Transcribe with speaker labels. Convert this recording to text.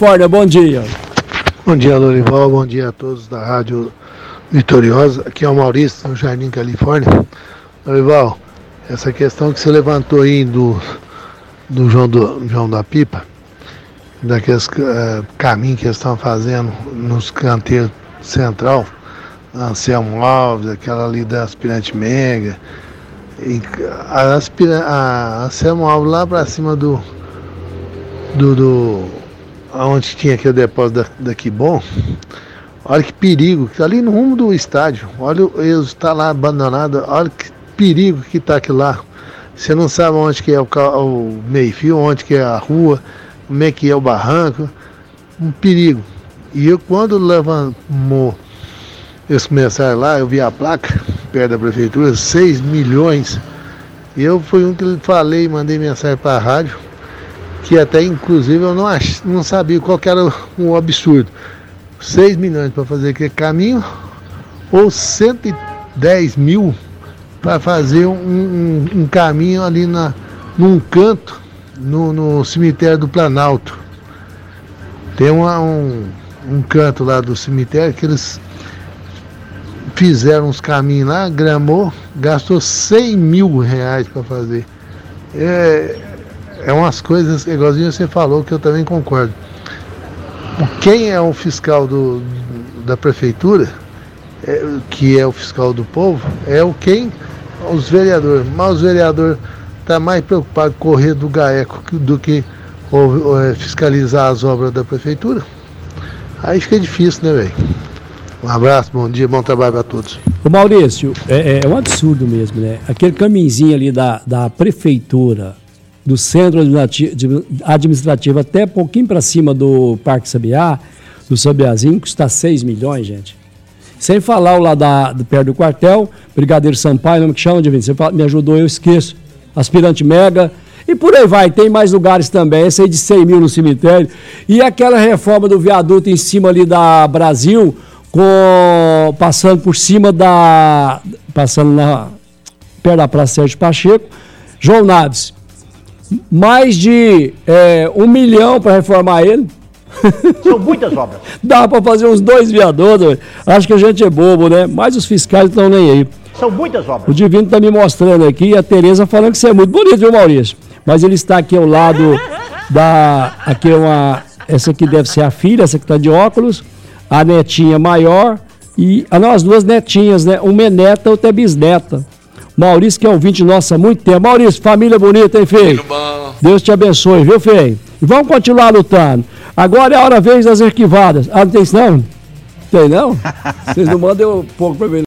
Speaker 1: Califórnia, bom dia.
Speaker 2: Bom dia, Lorival, bom dia a todos da Rádio Vitoriosa. Aqui é o Maurício, no Jardim Califórnia. Lorival, essa questão que você levantou aí do João da Pipa, daqueles caminhos que eles estão fazendo nos canteiros central, Anselmo Alves, aquela ali da Aspirante Mega, e a Anselmo Alves lá para cima onde tinha aquele depósito daqui bom. Olha que perigo, ali no rumo do estádio, olha, eles está lá abandonado, olha que perigo que está aquilo lá. Você não sabe onde que é o meio-fio, onde que é a rua, como é que é o barranco, um perigo. E eu, quando eles começaram lá, eu vi a placa perto da prefeitura, 6 milhões. E eu fui um que falei, mandei mensagem para a rádio, que até inclusive eu não sabia qual que era o absurdo. 6 milhões para fazer aquele caminho, ou 110 mil para fazer um caminho ali num canto, no cemitério do Planalto. Tem um canto lá do cemitério que eles fizeram uns caminhos lá, gramou, gastou 100 mil reais para fazer. É umas coisas, igualzinho você falou, que eu também concordo. Quem é o fiscal da prefeitura, que é o fiscal do povo, os vereadores. Mas os vereadores estão mais preocupados com correr do GAECO do que fiscalizar as obras da prefeitura. Aí fica difícil, né, velho? Um abraço, bom dia, bom trabalho para todos.
Speaker 1: Ô Maurício, é um absurdo mesmo, né? Aquele caminhozinho ali da prefeitura, do centro administrativo até um pouquinho para cima do Parque Sabiá, do Sabiazinho, custa 6 milhões, gente. Sem falar o lá perto do quartel, Brigadeiro Sampaio, nome que chama, Divino, você me ajudou, eu esqueço. Aspirante Mega, e por aí vai, tem mais lugares também, esse aí de 100 mil no cemitério. E aquela reforma do viaduto em cima ali da Brasil, passando por cima perto da Praça Sérgio Pacheco, João Naves. Mais de 1 milhão para reformar ele.
Speaker 3: São muitas obras.
Speaker 1: Dá para fazer uns 2 viadutos. Acho que a gente é bobo, né? Mas os fiscais não estão nem aí.
Speaker 3: São muitas obras.
Speaker 1: O Divino está me mostrando aqui e a Tereza falando que você é muito bonito, viu, Maurício? Mas ele está aqui ao lado essa aqui deve ser a filha, essa que está de óculos, a netinha maior e nós 2 netinhas, né? Uma é neta, outra é bisneta. Maurício, que é ouvinte nosso há muito tempo. Maurício, família bonita, hein, feio? Deus te abençoe, viu, feio? E vamos continuar lutando. Agora é a hora vez das arquivadas. Ah, não tem isso não? Tem não? Vocês não mandam pouco para mim.